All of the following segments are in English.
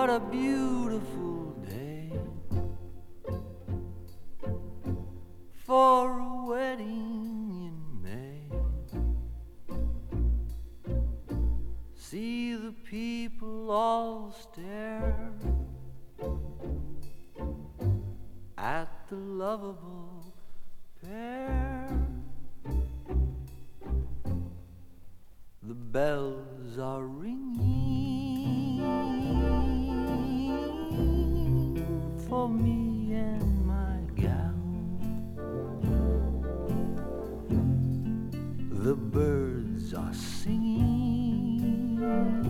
what a beautiful day for a wedding in May. See the people all stare at the lovable pair. The bells are ringing for me and my gal. The birds are singing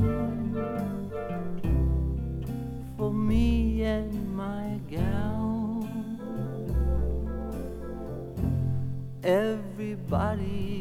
for me and my gal. Everybody